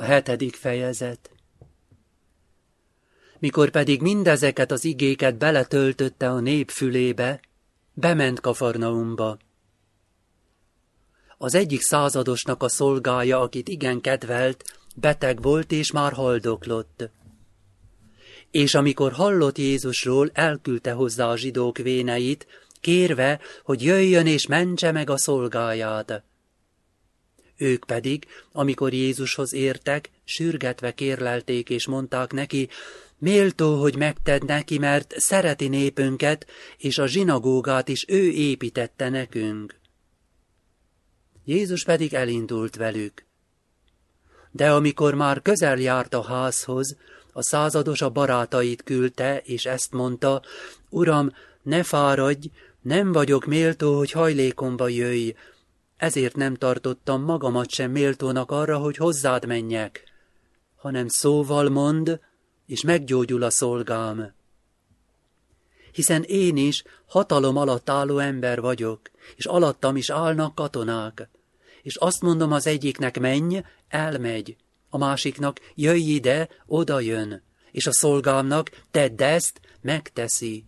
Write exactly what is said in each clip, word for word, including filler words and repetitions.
hetedik fejezet. Mikor pedig mindezeket az igéket beletöltötte a nép fülébe, bement Kafarnaumba. Az egyik századosnak a szolgája, akit igen kedvelt, beteg volt és már haldoklott. És amikor hallott Jézusról, elküldte hozzá a zsidók véneit, kérve, hogy jöjjön és mentse meg a szolgáját. Ők pedig, amikor Jézushoz értek, sürgetve kérlelték és mondták neki, méltó, hogy megted neki, mert szereti népünket, és a zsinagógát is ő építette nekünk. Jézus pedig elindult velük. De amikor már közel járt a házhoz, a százados a barátait küldte, és ezt mondta, Uram, ne fáradj, nem vagyok méltó, hogy hajlékomba jöjj, ezért nem tartottam magamat sem méltónak arra, hogy hozzád menjek, hanem szóval mond, és meggyógyul a szolgám. Hiszen én is hatalom alatt álló ember vagyok, és alattam is állnak katonák, és azt mondom az egyiknek menj, elmegy, a másiknak jöjj ide, oda jön, és a szolgámnak tedd ezt, megteszi.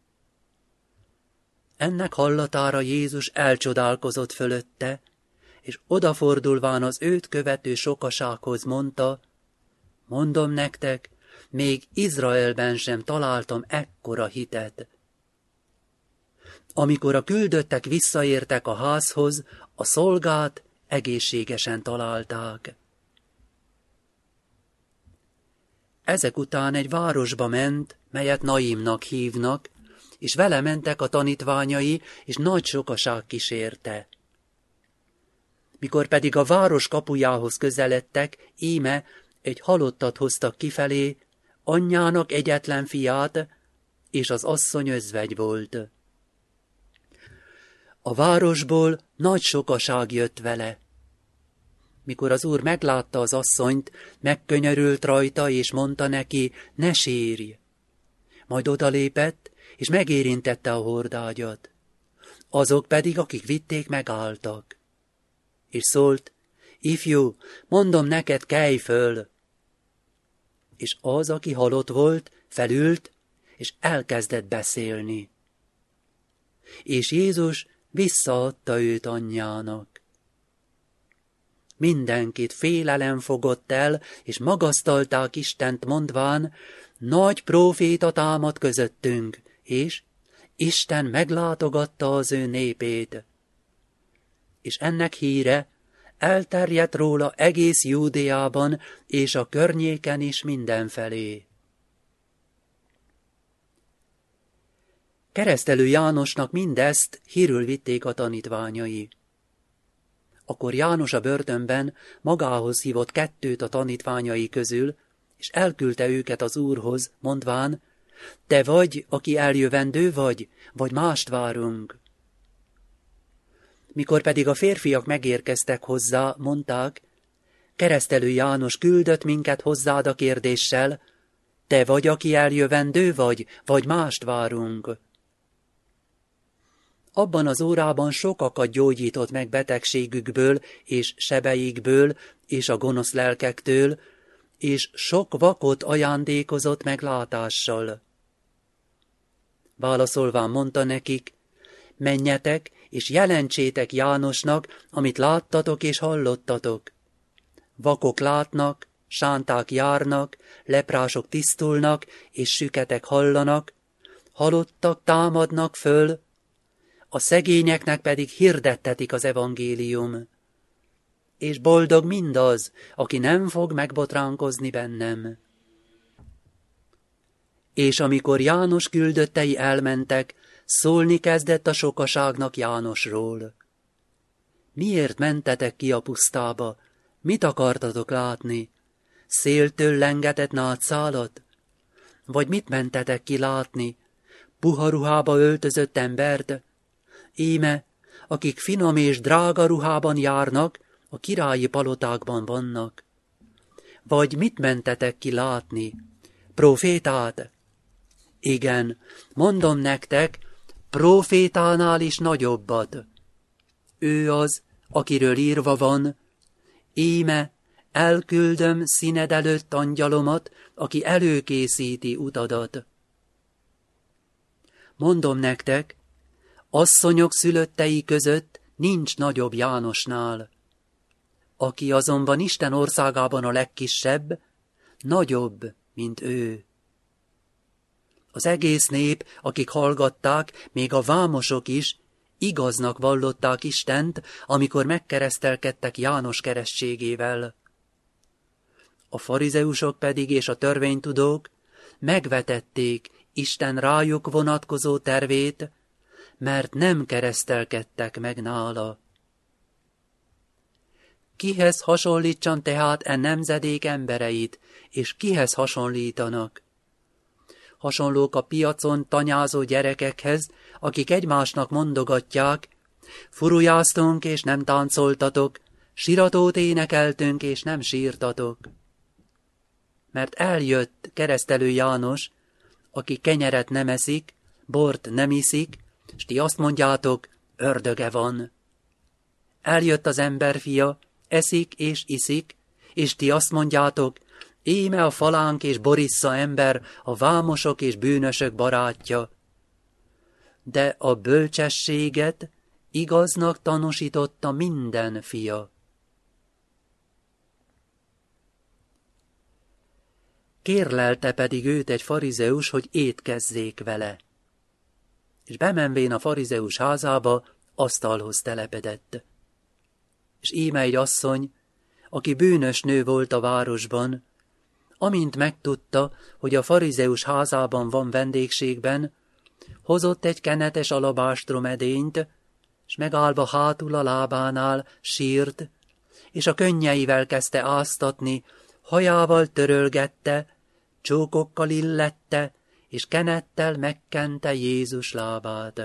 Ennek hallatára Jézus elcsodálkozott fölötte, és odafordulván az őt követő sokasághoz mondta, mondom nektek, még Izraelben sem találtam ekkora hitet. Amikor a küldöttek visszaértek a házhoz, a szolgát egészségesen találták. Ezek után egy városba ment, melyet Naimnak hívnak, és vele mentek a tanítványai, és nagy sokaság kísérte. Mikor pedig a város kapujához közeledtek, íme egy halottat hoztak kifelé, anyjának egyetlen fiát, és az asszony özvegy volt. A városból nagy sokaság jött vele. Mikor az Úr meglátta az asszonyt, megkönyörült rajta, és mondta neki, ne sírj. Majd odalépett, és megérintette a hordágyat. Azok pedig, akik vitték, megálltak. És szólt, ifjú, mondom neked, kelj föl. És az, aki halott volt, felült, és elkezdett beszélni. És Jézus visszaadta őt anyjának. Mindenkit félelem fogott el, és magasztalták Istent mondván, nagy próféta támad közöttünk, és Isten meglátogatta az ő népét. És ennek híre elterjedt róla egész Júdeában, és a környéken is mindenfelé. Keresztelő Jánosnak mindezt hírül vitték a tanítványai. Akkor János a börtönben magához hívott kettőt a tanítványai közül, és elküldte őket az Úrhoz, mondván, te vagy, aki eljövendő vagy, vagy mást várunk. Mikor pedig a férfiak megérkeztek hozzá, mondták, Keresztelő János küldött minket hozzád a kérdéssel, te vagy, aki eljövendő vagy, vagy mást várunk. Abban az órában sokakat gyógyított meg betegségükből és sebeikből és a gonosz lelkektől, és sok vakot ajándékozott meg látással. Válaszolván mondta nekik, menjetek és jelentsétek Jánosnak, amit láttatok és hallottatok. Vakok látnak, sánták járnak, leprások tisztulnak, és süketek hallanak, halottak támadnak föl, a szegényeknek pedig hirdettetik az evangélium. És boldog mindaz, aki nem fog megbotránkozni bennem. És amikor János küldöttei elmentek, szólni kezdett a sokaságnak Jánosról. Miért mentetek ki a pusztába? Mit akartatok látni? Széltől lengetett nátszálat? Vagy mit mentetek ki látni? Puha ruhába öltözött embert? Íme, akik finom és drága ruhában járnak, a királyi palotákban vannak. Vagy mit mentetek ki látni? Profétát? Igen, mondom nektek, profétánál is nagyobbat. Ő az, akiről írva van, íme, elküldöm színed előtt angyalomat, aki előkészíti utadat. Mondom nektek, asszonyok szülöttei között nincs nagyobb Jánosnál. Aki azonban Isten országában a legkisebb, nagyobb, mint ő. Az egész nép, akik hallgatták, még a vámosok is, igaznak vallották Istent, amikor megkeresztelkedtek János keresztségével. A farizeusok pedig és a törvénytudók megvetették Isten rájuk vonatkozó tervét, mert nem keresztelkedtek meg nála. Kihez hasonlítsam tehát e nemzedék embereit, és kihez hasonlítanak? Hasonlók a piacon tanyázó gyerekekhez, akik egymásnak mondogatják, furujáztunk és nem táncoltatok, siratót énekeltünk és nem sírtatok. Mert eljött keresztelő János, aki kenyeret nem eszik, bort nem iszik, s ti azt mondjátok, ördöge van. Eljött az emberfia, eszik és iszik, és ti azt mondjátok, íme a falánk és borissza ember, a vámosok és bűnösök barátja. De a bölcsességet igaznak tanúsította minden fia. Kérlelte pedig őt egy farizeus, hogy étkezzék vele. És bemenvén a farizeus házába, asztalhoz telepedett. És íme egy asszony, aki bűnös nő volt a városban, amint megtudta, hogy a farizeus házában van vendégségben, hozott egy kenetes alabástrom edényt, s megállva hátul a lábánál sírt, és a könnyeivel kezdte áztatni, hajával törölgette, csókokkal illette, és kenettel megkente Jézus lábát.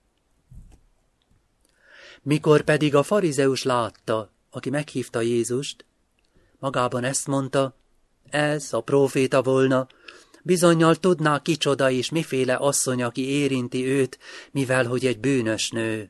Mikor pedig a farizeus látta, aki meghívta Jézust, magában ezt mondta, ez a próféta volna, bizonnyal tudná kicsoda és miféle asszony, aki érinti őt, mivel hogy egy bűnös nő.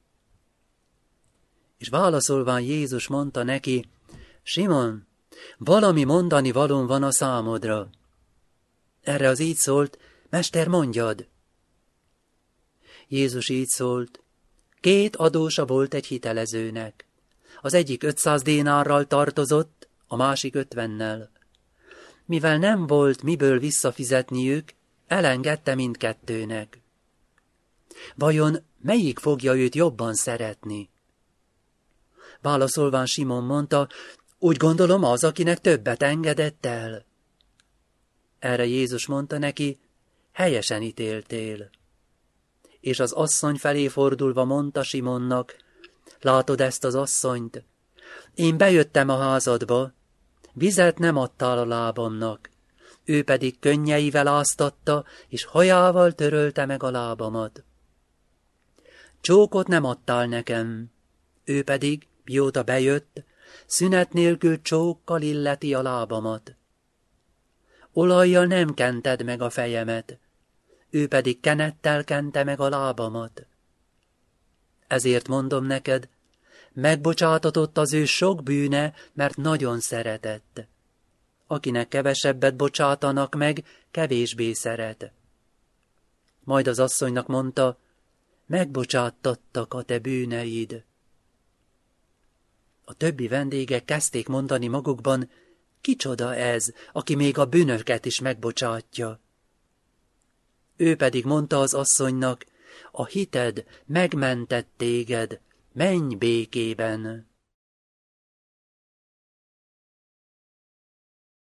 És válaszolván Jézus mondta neki, Simon, valami mondani valóm van a számodra. Erre az így szólt, Mester, mondjad. Jézus így szólt, két adósa volt egy hitelezőnek. Az egyik ötszáz dénárral tartozott, a másik ötvennel. Mivel nem volt miből visszafizetniük, elengedte mindkettőnek. Vajon melyik fogja őt jobban szeretni? Válaszolván Simon mondta, úgy gondolom az, akinek többet engedett el. Erre Jézus mondta neki, helyesen ítéltél. És az asszony felé fordulva mondta Simonnak, látod ezt az asszonyt? Én bejöttem a házadba, vizet nem adtál a lábamnak, ő pedig könnyeivel áztatta, és hajával törölte meg a lábamat. Csókot nem adtál nekem, ő pedig, mióta bejött, szünet nélkül csókkal illeti a lábamat. Olajjal nem kented meg a fejemet, ő pedig kenettel kente meg a lábamat. Ezért mondom neked, megbocsátatott az ő sok bűne, mert nagyon szeretett. Akinek kevesebbet bocsátanak meg, kevésbé szeret. Majd az asszonynak mondta, megbocsátattak a te bűneid. A többi vendégek kezdték mondani magukban, kicsoda ez, aki még a bűnöket is megbocsátja. Ő pedig mondta az asszonynak, a hited megmentett téged, menj békében.